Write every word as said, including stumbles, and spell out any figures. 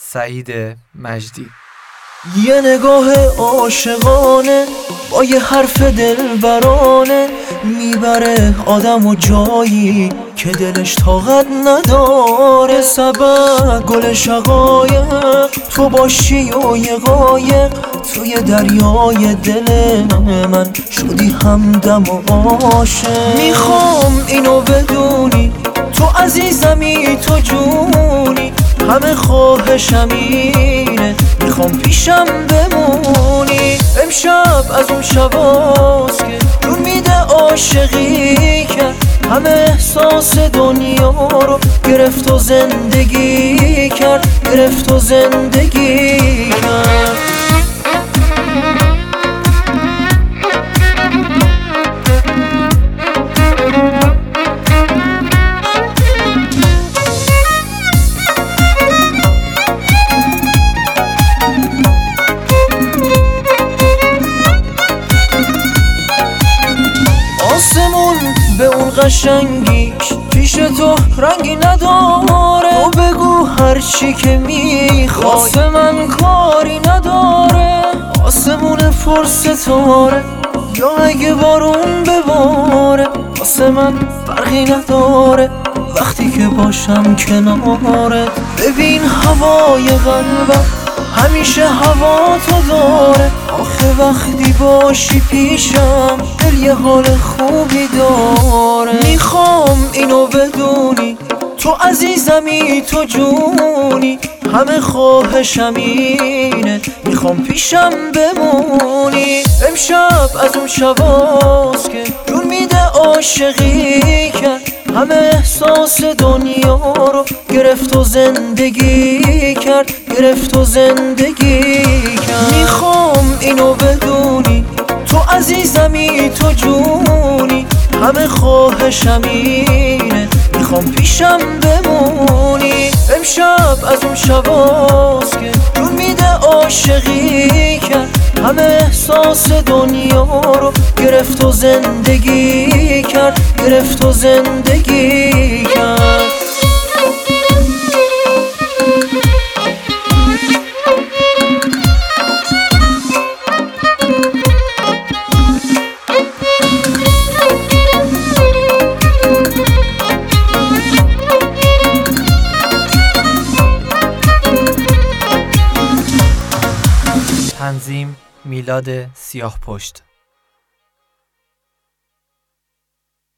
سعید مجدی. یه نگاه عاشقانه با یه حرف دلبرانه میبره آدم و جایی که دلش طاقت نداره. سبب گل شقایق تو باشی و یه قایق توی دریای دل من شدی همدم و عاشق. میخوام اینو بدونی تو عزیزمی تو جونی، همه خواهشم اینه میخوام پیشم بمونی. امشب از اون شباست که جون میده عاشقی کرد، همه احساس دنیا رو گرفت و زندگی کرد، گرفت و زندگی کرد. آسمون به اون قشنگیش پیش تو رنگی نداره. تو بگو هرچی که میخوای واسه من کاری نداره. آسمون پر ستاره یا اگه بارون بباره واسه من فرقی نداره وقتی که باشم کنارت. ببین هوای قلبم همیشه هوا تو داره، آخه وقتی باشی پیشم دل یه حال خوبی داره. میخوام اینو بدونی تو عزیزمی تو جونی، همه خواهشم اینه میخوام پیشم بمونی. امشب از اون شباست که جون میده عاشقی کرد، همه احساس دنیا رو گرفت و زندگی کرد، گرفت و زندگی کرد. میخوام اینو بدونی تو عزیزمی تو جونی، همه خواهشم اینه میخوام پیشم بمونی. امشب از اون شباست که جون میده عاشقی کرد، همه احساس دنیا رو گرفت و زندگی کرد، گرفت و زندگی کرد. تنظیم میلاد سیاهپشت.